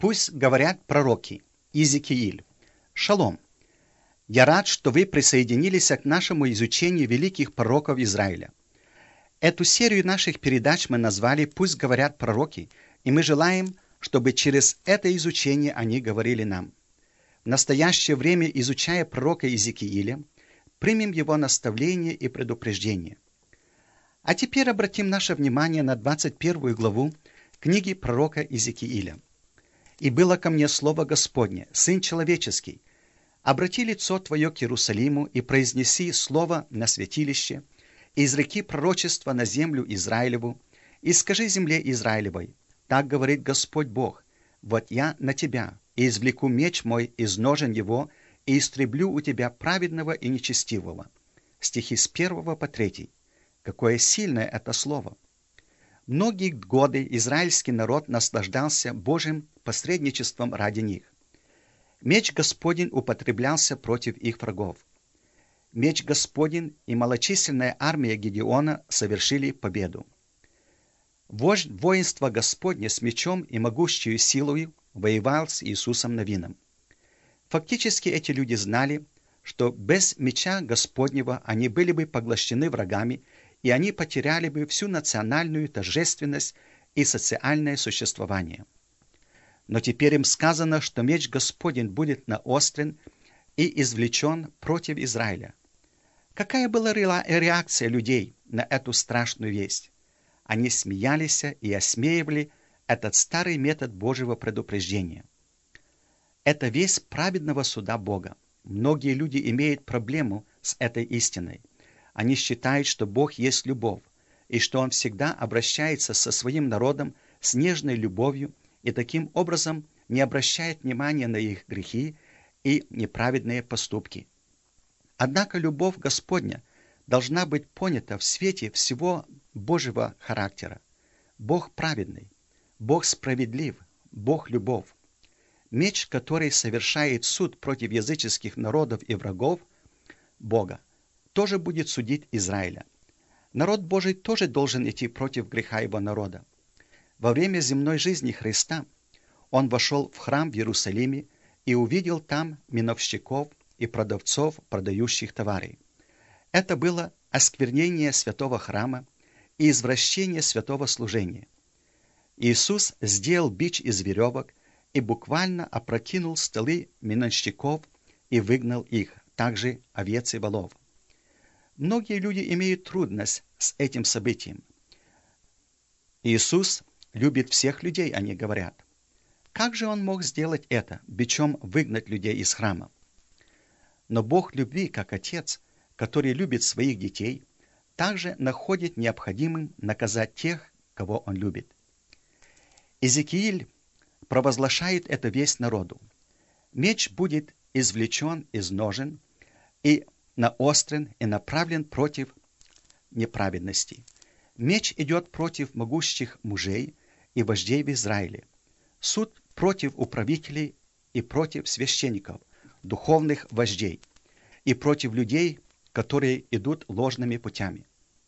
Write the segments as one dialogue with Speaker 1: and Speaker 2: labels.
Speaker 1: Пусть говорят пророки. Иезекииль. Шалом. Я рад, что вы присоединились к нашему изучению великих пророков Израиля. Эту серию наших передач мы назвали «Пусть говорят пророки», и мы желаем, чтобы через это изучение они говорили нам. В настоящее время, изучая пророка Иезекииля, примем его наставления и предупреждения. А теперь обратим наше внимание на 21 главу книги пророка Иезекииля. «И было ко мне слово Господне, Сын человеческий, обрати лицо твое к Иерусалиму и произнеси слово на святилище, и изреки пророчество на землю Израилеву, и скажи земле Израилевой, так говорит Господь Бог, вот я на тебя, и извлеку меч мой из ножен его, и истреблю у тебя праведного и нечестивого». Стихи с 1 по 3. Какое сильное это слово! Многие годы израильский народ наслаждался Божьим посредничеством ради них. Меч Господень употреблялся против их врагов. Меч Господень и малочисленная армия Гедеона совершили победу. Вождь воинства Господне с мечом и могущей силою воевал с Иисусом Навином. Фактически эти люди знали, что без меча Господнего они были бы поглощены врагами, и они потеряли бы всю национальную торжественность и социальное существование. Но теперь им сказано, что меч Господень будет наострен и извлечен против Израиля. Какая была реакция людей на эту страшную весть? Они смеялись и осмеивали этот старый метод Божьего предупреждения. Это весть праведного суда Бога. Многие люди имеют проблему с этой истиной. Они считают, что Бог есть любовь, и что Он всегда обращается со своим народом с нежной любовью и таким образом не обращает внимания на их грехи и неправедные поступки. Однако любовь Господня должна быть понята в свете всего Божьего характера. Бог праведный, Бог справедлив, Бог любовь. Меч, который совершает суд против языческих народов и врагов Бога, тоже будет судить Израиля. Народ Божий тоже должен идти против греха его народа. Во время земной жизни Христа Он вошел в храм в Иерусалиме и увидел там миновщиков и продавцов, продающих товары. Это было осквернение святого храма и извращение святого служения. Иисус сделал бич из веревок и буквально опрокинул столы миновщиков и выгнал их, также овец и волов. Многие люди имеют трудность с этим событием. Иисус любит всех людей, они говорят. Как же Он мог сделать это, бичом выгнать людей из храма? Но Бог любви, как Отец, который любит своих детей, также находит необходимым наказать тех, кого Он любит. Иезекииль провозглашает эту весть народу. Меч будет извлечен из ножен и наострен и направлен против неправедности. Меч идет против могущих мужей и вождей в Израиле. Суд против управителей и против священников, духовных вождей, и против людей, которые идут ложными путями.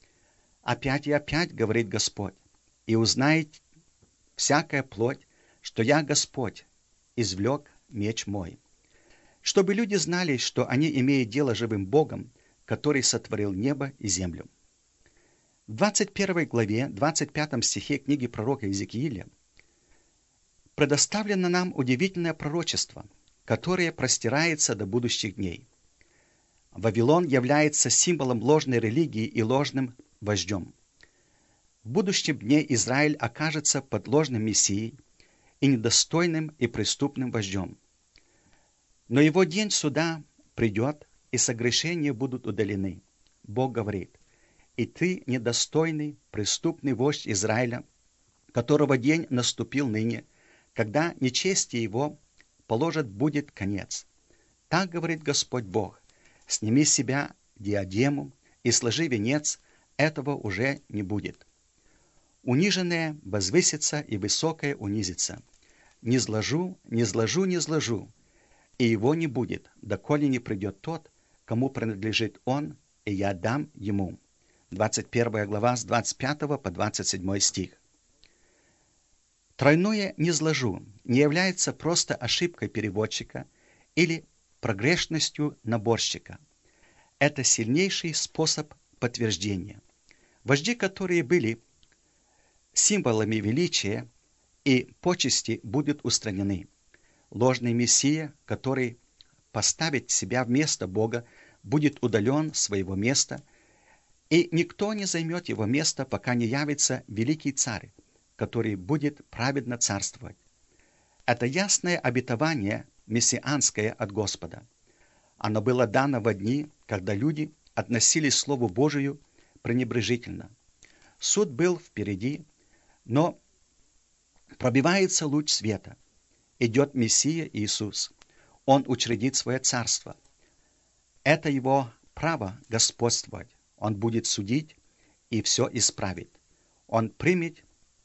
Speaker 1: Опять и опять, говорит Господь, и узнает всякая плоть, что я Господь, извлек меч мой. Чтобы люди знали, что они имеют дело с живым Богом, который сотворил небо и землю. В 21 главе, 25 стихе книги пророка Иезекииля предоставлено нам удивительное пророчество, которое простирается до будущих дней. Вавилон является символом ложной религии и ложным вождем. В будущем дне Израиль окажется под ложным мессией и недостойным и преступным вождем. Но его день суда придет, и согрешения будут удалены. Бог говорит: «И ты, недостойный, преступный вождь Израиля, которого день наступил ныне, когда нечестие его положит будет конец. Так говорит Господь Бог: сними с себя диадему и сложи венец, этого уже не будет. Униженное возвысится и высокое унизится. Не сложу, не сложу, не сложу, и его не будет, доколе не придет тот, кому принадлежит он, и я дам ему». 21 глава с 25 по 27 стих. Тройное «не зложу» не является просто ошибкой переводчика или погрешностью наборщика. Это сильнейший способ подтверждения. Вожди, которые были символами величия и почести, будут устранены. Ложный мессия, который поставит себя вместо Бога, будет удален с своего места, и никто не займет его место, пока не явится великий царь, который будет праведно царствовать. Это ясное обетование мессианское от Господа. Оно было дано во дни, когда люди относились к Слову Божию пренебрежительно. Суд был впереди, но пробивается луч света. Идет Мессия Иисус. Он учредит свое царство. Это его право господствовать. Он будет судить и все исправить. Он примет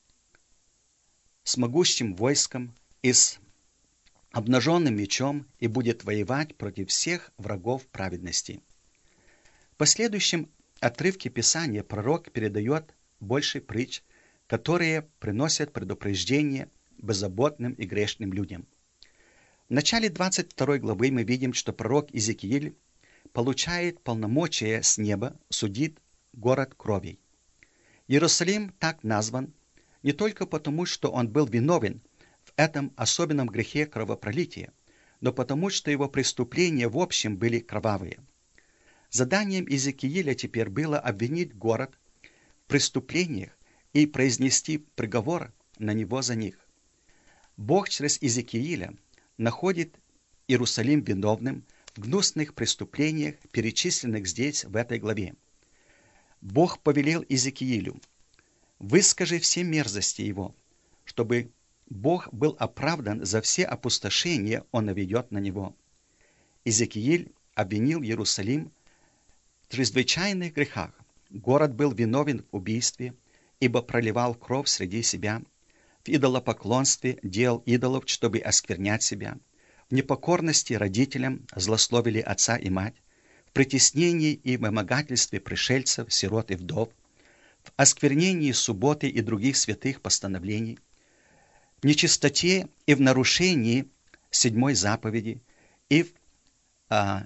Speaker 1: с могущим войском и с обнаженным мечом и будет воевать против всех врагов праведности. В последующем отрывке Писания пророк передает больше притч, которые приносят предупреждение беззаботным и грешным людям. В начале 22 главы мы видим, что пророк Иезекииль получает полномочия с неба судить город кровей. Иерусалим так назван не только потому, что он был виновен в этом особенном грехе кровопролития, но потому, что его преступления в общем были кровавые. Заданием Иезекииля теперь было обвинить город в преступлениях и произнести приговор на него за них. Бог через Иезекииля находит Иерусалим виновным в гнусных преступлениях, перечисленных здесь, в этой главе. Бог повелел Иезекиилю: «Выскажи все мерзости его, чтобы Бог был оправдан за все опустошения он наведет на него». Иезекииль обвинил Иерусалим в чрезвычайных грехах. Город был виновен в убийстве, ибо проливал кровь среди себя, в идолопоклонстве делал идолов, чтобы осквернять себя, в непокорности родителям злословили отца и мать, в притеснении и вымогательстве пришельцев, сирот и вдов, в осквернении субботы и других святых постановлений, в нечистоте и в нарушении седьмой заповеди, и в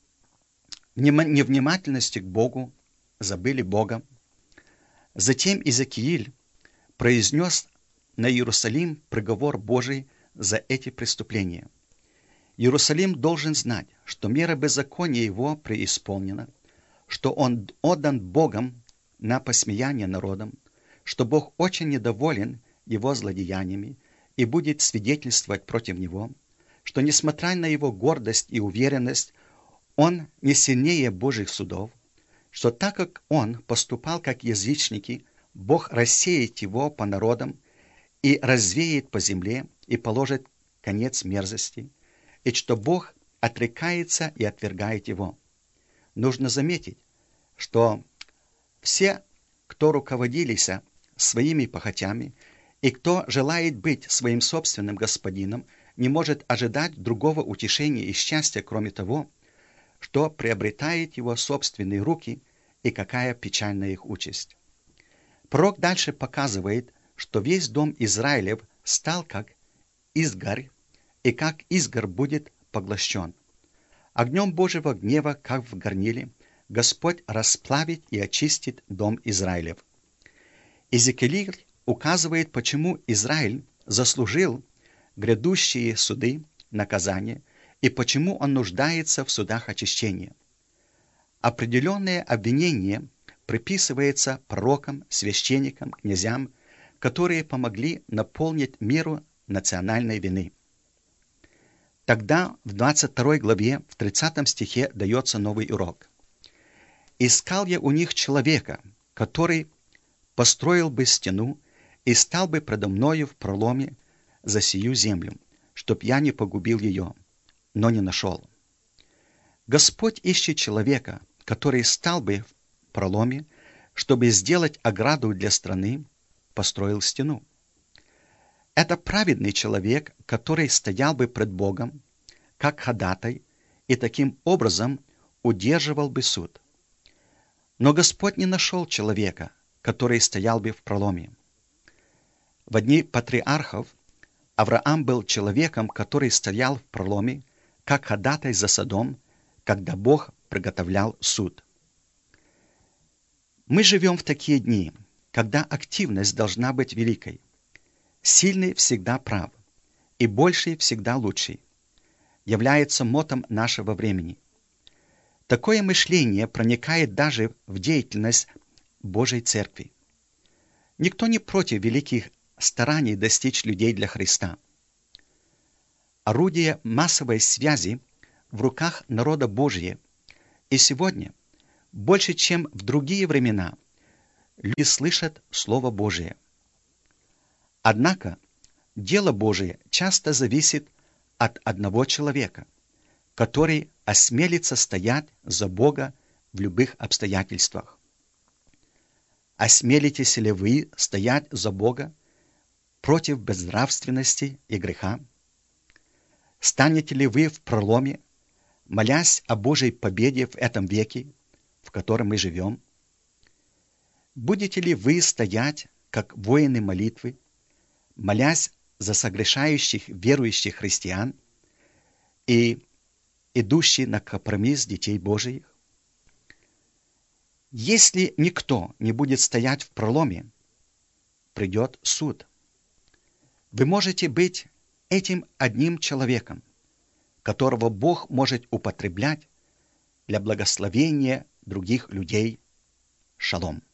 Speaker 1: невнимательности к Богу, забыли Бога. Затем Иезекииль произнес на Иерусалим приговор Божий за эти преступления. Иерусалим должен знать, что мера беззакония его преисполнена, что он отдан Богом на посмеяние народам, что Бог очень недоволен его злодеяниями и будет свидетельствовать против него, что, несмотря на его гордость и уверенность, он не сильнее Божьих судов, что так как он поступал как язычники, Бог рассеет его по народам и развеет по земле и положит конец мерзости, и что Бог отрекается и отвергает его. Нужно заметить, что все, кто руководились своими похотями и кто желает быть своим собственным господином, не может ожидать другого утешения и счастья, кроме того, что приобретает его собственные руки, и какая печальная их участь. Пророк дальше показывает, что весь дом Израилев стал как изгорь, и как изгорь будет поглощен. Огнем Божьего гнева, как в горниле, Господь расплавит и очистит дом Израилев. Иезекииль указывает, почему Израиль заслужил грядущие суды, наказания, и почему он нуждается в судах очищения. Определенное обвинение приписывается пророкам, священникам, князьям, которые помогли наполнить меру национальной вины. Тогда в 22 главе, в 30 стихе дается новый урок. «Искал я у них человека, который построил бы стену и стал бы предо мною в проломе за сию землю, чтоб я не погубил ее, но не нашел». Господь ищет человека, который стал бы в проломе, чтобы сделать ограду для страны, построил стену. Это праведный человек, который стоял бы пред Богом, как ходатай, и таким образом удерживал бы суд. Но Господь не нашел человека, который стоял бы в проломе. В дни патриархов Авраам был человеком, который стоял в проломе, как ходатай за Содом, когда Бог приготовлял суд. Мы живем в такие дни, когда активность должна быть великой. Сильный всегда прав, и больший всегда лучший, является мотом нашего времени. Такое мышление проникает даже в деятельность Божьей Церкви. Никто не против великих стараний достичь людей для Христа. Орудие массовой связи в руках народа Божия, и сегодня, больше чем в другие времена, люди слышат Слово Божие. Однако, дело Божие часто зависит от одного человека, который осмелится стоять за Бога в любых обстоятельствах. Осмелитесь ли вы стоять за Бога против безнравственности и греха? Станете ли вы в проломе, молясь о Божьей победе в этом веке, в котором мы живем? Будете ли вы стоять, как воины молитвы, молясь за согрешающих верующих христиан и идущих на компромисс детей Божиих? Если никто не будет стоять в проломе, придет суд. Вы можете быть этим одним человеком, которого Бог может употреблять для благословения других людей. Шалом.